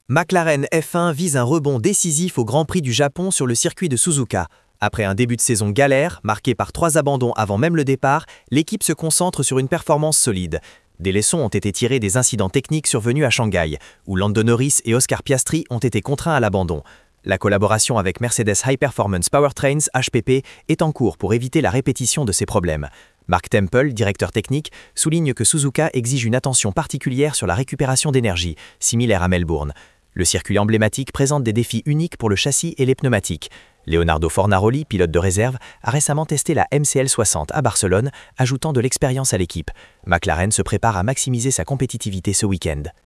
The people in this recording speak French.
McLaren F1 vise un rebond décisif au Grand Prix du Japon sur le circuit de Suzuka. Après un début de saison galère, marqué par 3 abandons avant même le départ, l'équipe se concentre sur une performance solide. Des leçons ont été tirées des incidents techniques survenus à Shanghai, où Lando Norris et Oscar Piastri ont été contraints à l'abandon. La collaboration avec Mercedes High Performance Powertrains (HPP) est en cours pour éviter la répétition de ces problèmes. Mark Temple, directeur technique, souligne que Suzuka exige une attention particulière sur la récupération d'énergie, similaire à Melbourne. Le circuit emblématique présente des défis uniques pour le châssis et les pneumatiques. Leonardo Fornaroli, pilote de réserve, a récemment testé la MCL 60 à Barcelone, ajoutant de l'expérience à l'équipe. McLaren se prépare à maximiser sa compétitivité ce week-end.